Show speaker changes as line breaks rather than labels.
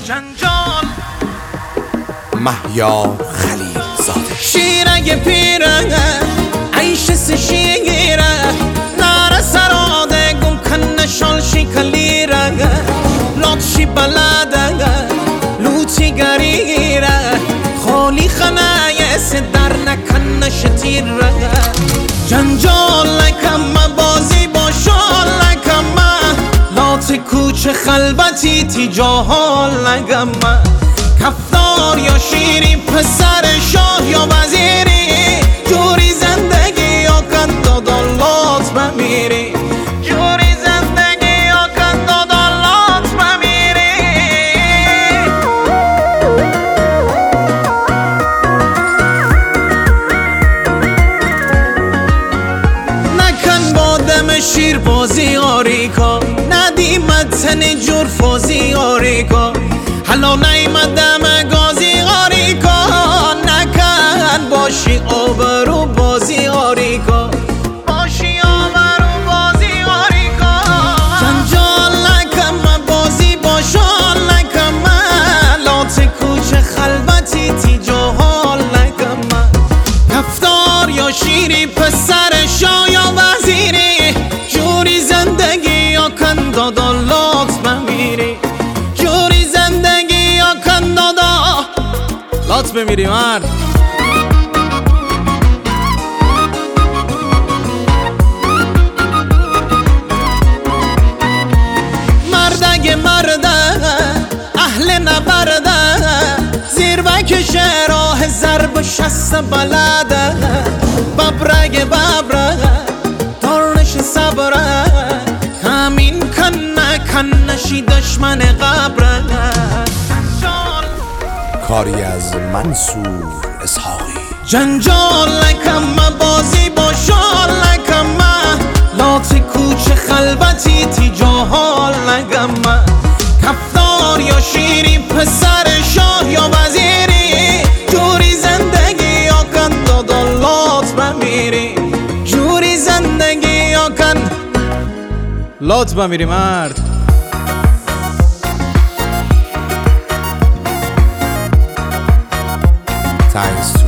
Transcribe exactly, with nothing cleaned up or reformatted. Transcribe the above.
جنجال
مهیار خلیل زاده
شیرگ پیره عیش سشیره نار سراده گم کن شالشی کلیره لطشی بلاده لوتی گریره خالی خنای سدر نکن شتیره جنجال لکم بازی با شال لکم لات کوچه خلبتی تی جاهال لگم کفتار یا شیری پسر شاه یا وزیری جوری زندگی یا کندادالات بمیری جوری زندگی یا کندادالات بمیری نکن با دم شیر بازی آریکا ندی متن جور فازی آریکا حالا نیمدم گازی آریکا نکن باشی آبرو بازی آریکا باشی آبرو بازی آریکا جنجال نکم بازی باشال نکم لات کوچه خلبتی تی جاهال نکم کفتار یا شیری پسر شاه یا وزیری جوری زندگی یا کندادالات بمیری جوری زندگی یا کندادا لات بمیری مرد مردگ مرده اهل نبرده زیر بکش راه ضرب شست بلده ببرگ ببره دارنش صبره همین کن کن نشی دشمن قبره
کاری از منصور اسحاقی
جنجال لکم بازی با شال لکم لات کوچه خلبتی تی جاهال لگم کفتار یا شیری پسر شاه یا وزیری جوری زندگی یا کندادالات بمیری جوری زندگی یا کن لات بمیری مرد
Thanks to